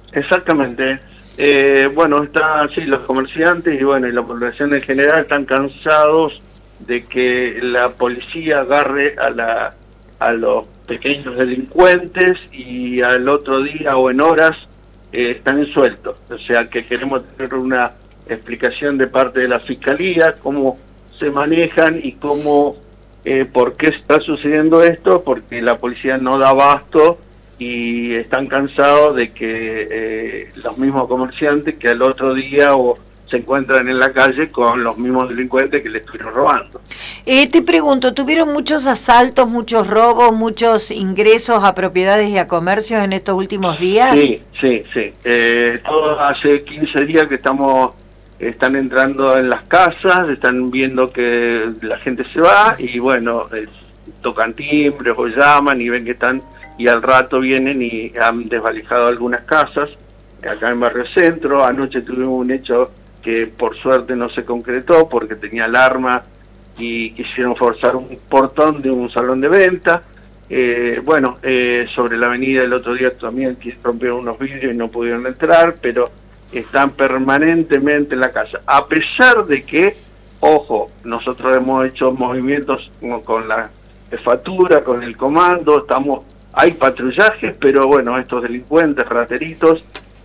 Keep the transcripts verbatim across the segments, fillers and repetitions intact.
Exactamente. Eh, bueno, está sí, los comerciantes y bueno, y la población en general están cansados de que la policía agarre a la a los pequeños delincuentes y al otro día o en horas eh, están sueltos. O sea que queremos tener una explicación de parte de la Fiscalía, cómo se manejan y cómo, eh, por qué está sucediendo esto, porque la policía no da abasto y están cansados de que eh, los mismos comerciantes que al otro día o se encuentran en la calle con los mismos delincuentes que le estuvieron robando. Eh, te pregunto, ¿tuvieron muchos asaltos, muchos robos, muchos ingresos a propiedades y a comercios en estos últimos días? Sí, sí, sí. Eh, todo hace quince días que estamos, están entrando en las casas, están viendo que la gente se va y bueno, eh, tocan timbres o llaman y ven que están, y al rato vienen y han desvalijado algunas casas acá en Barrio Centro. Anoche tuvimos un hecho que por suerte no se concretó porque tenía alarma y quisieron forzar un portón de un salón de venta. Eh, bueno, eh, sobre la avenida el otro día también rompieron unos vidrios y no pudieron entrar, pero están permanentemente en la casa. A pesar de que, ojo, nosotros hemos hecho movimientos con la jefatura, con el comando, estamos, hay patrullajes, pero bueno, estos delincuentes, rateritos,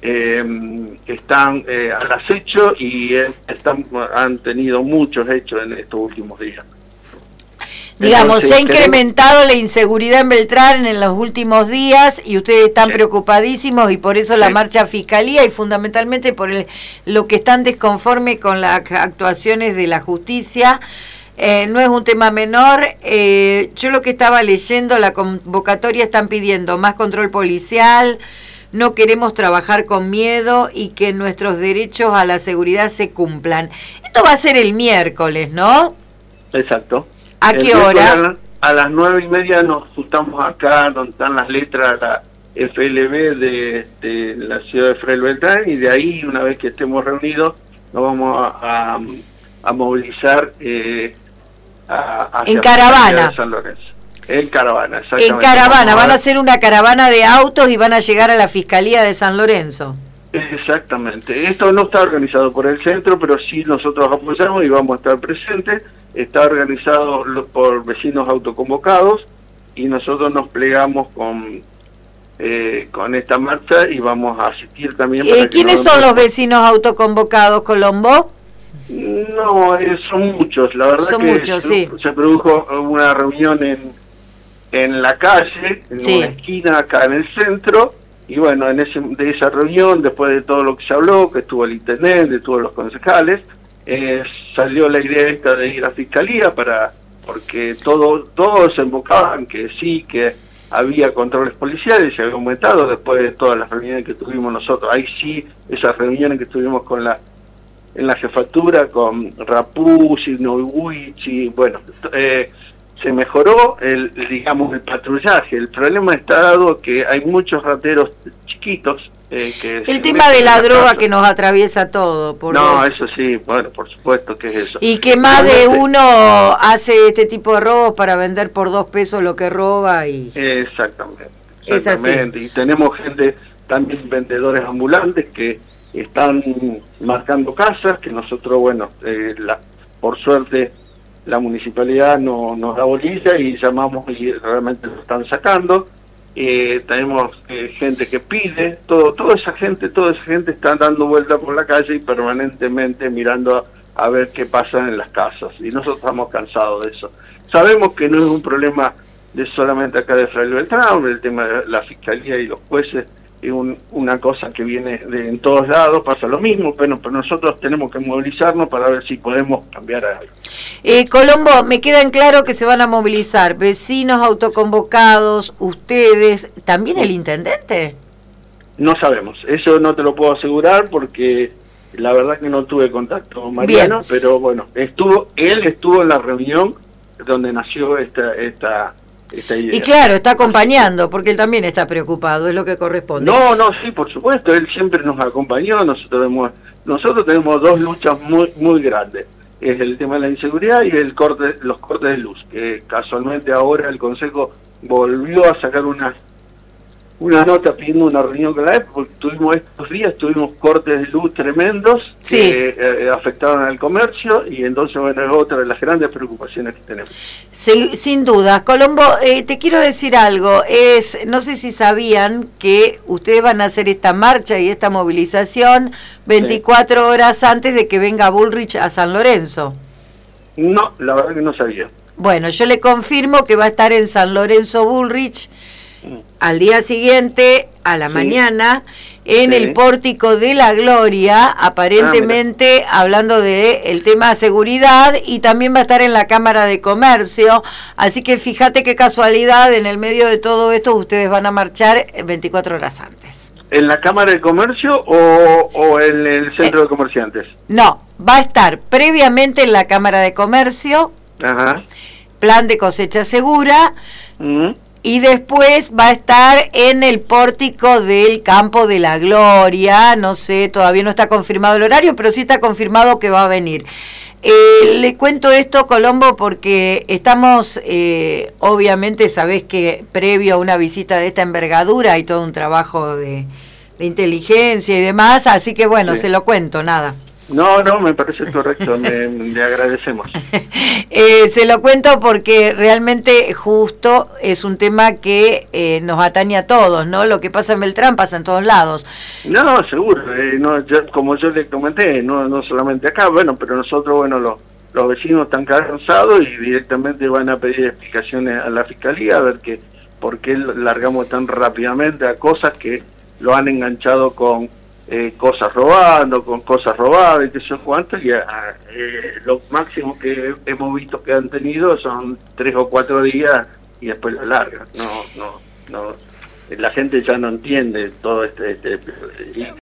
Eh, están eh, al acecho y eh, están, han tenido muchos hechos en estos últimos días. Digamos, Entonces, se ha incrementado queremos... la inseguridad en Beltrán en los últimos días y ustedes están sí. preocupadísimos y por eso la sí. marcha a Fiscalía y fundamentalmente por el, lo que están desconformes con las actuaciones de la justicia. Eh, no es un tema menor. Eh, yo lo que estaba leyendo, la convocatoria están pidiendo más control policial, no queremos trabajar con miedo y que nuestros derechos a la seguridad se cumplan. Esto va a ser el miércoles, ¿no? Exacto. ¿A el qué hora? A, a las nueve y media nos juntamos acá donde están las letras, la F L B de, de la ciudad de Fray Beltrán, y de ahí, una vez que estemos reunidos, nos vamos a, a, a movilizar eh, a, hacia en caravana. de San Lorenzo. En caravana, exactamente. En caravana, van a hacer una caravana de autos y van a llegar a la Fiscalía de San Lorenzo. Exactamente. Esto no está organizado por el centro, pero sí nosotros apoyamos y vamos a estar presentes. Está organizado por vecinos autoconvocados y nosotros nos plegamos con eh, con esta marcha y vamos a asistir también. Eh, ¿Quiénes son los vecinos autoconvocados, Colombo? No, eh, son muchos. La verdad son que muchos, se, sí. se produjo una reunión en en la calle, en sí. una esquina acá en el centro, y bueno, en ese, de esa reunión, después de todo lo que se habló, que estuvo el intendente, estuvo los concejales, eh, salió la idea esta de ir a Fiscalía, para porque todo, todos invocaban que sí, que había controles policiales, se había aumentado después de todas las reuniones que tuvimos nosotros. Ahí sí, esas reuniones que tuvimos con la en la jefatura, con Rapuzzi, Noiguchi, bueno, eh, se mejoró el, digamos, el patrullaje. El problema está dado que hay muchos rateros chiquitos eh, que el tema de la, la droga casa. Que nos atraviesa todo. Por no, vos. Eso sí, bueno, por supuesto que es eso. Y que más de uno hace este tipo de robos para vender por dos pesos lo que roba. Y exactamente, exactamente. Es así. Y tenemos gente, también vendedores ambulantes que están marcando casas, que nosotros, bueno, eh, la, por suerte la municipalidad no, nos da bolilla y llamamos y realmente lo están sacando. Eh, tenemos eh, gente que pide, todo, toda esa gente, toda esa gente está dando vueltas por la calle y permanentemente mirando a, a ver qué pasa en las casas, y nosotros estamos cansados de eso. Sabemos que no es un problema de solamente acá de Fray Beltrán, el tema de la fiscalía y los jueces es un, una cosa que viene de en todos lados, pasa lo mismo, pero, pero nosotros tenemos que movilizarnos para ver si podemos cambiar algo. Eh, Colombo, me queda en claro que se van a movilizar vecinos autoconvocados, ustedes, ¿también el intendente? No sabemos, eso no te lo puedo asegurar porque la verdad que no tuve contacto con Mariano, bien. Pero bueno, estuvo, él estuvo en la reunión donde nació esta esta esta idea. Y claro, está acompañando, porque él también está preocupado, es lo que corresponde. No, no, sí, por supuesto, él siempre nos acompañó, nosotros hemos, nosotros tenemos dos luchas muy muy grandes, es el tema de la inseguridad y el corte, los cortes de luz, que casualmente ahora el Consejo volvió a sacar unas una nota pidiendo una reunión con la E P, porque tuvimos estos días, tuvimos cortes de luz tremendos sí. que eh, afectaron al comercio, y entonces, bueno, es otra de las grandes preocupaciones que tenemos. Sí, sin duda. Colombo, eh, te quiero decir algo, es no sé si sabían que ustedes van a hacer esta marcha y esta movilización veinticuatro sí. horas antes de que venga Bullrich a San Lorenzo. No, la verdad que no sabía. Bueno, yo le confirmo que va a estar en San Lorenzo Bullrich al día siguiente, a la sí. mañana, en sí. el Pórtico de la Gloria, aparentemente ah, hablando de el tema de seguridad, y también va a estar en la Cámara de Comercio, así que fíjate qué casualidad, en el medio de todo esto ustedes van a marchar veinticuatro horas antes. ¿En la Cámara de Comercio o, o en el Centro eh, de Comerciantes? No, va a estar previamente en la Cámara de Comercio, Ajá. plan de cosecha segura, uh-huh. y después va a estar en el pórtico del Campo de la Gloria, no sé, todavía no está confirmado el horario, pero sí está confirmado que va a venir. Eh, le cuento esto, Colombo, porque estamos, eh, obviamente, sabés que previo a una visita de esta envergadura hay todo un trabajo de, de inteligencia y demás, así que bueno, sí. se lo cuento, nada. No, no, me parece correcto, me, le agradecemos. eh, se lo cuento porque realmente justo es un tema que eh, nos atañe a todos, ¿no? Lo que pasa en Beltrán pasa en todos lados. No, seguro, eh, no, yo, como yo le comenté, no, no solamente acá, bueno, pero nosotros, bueno, los, los vecinos están cansados y directamente van a pedir explicaciones a la Fiscalía a ver que, por qué largamos tan rápidamente a cosas que lo han enganchado con... Eh, cosas robando, con cosas robadas y qué sé yo cuánto, y a, eh, lo máximo que hemos visto que han tenido son tres o cuatro días y después lo largan. No, no, no, la gente ya no entiende todo este, este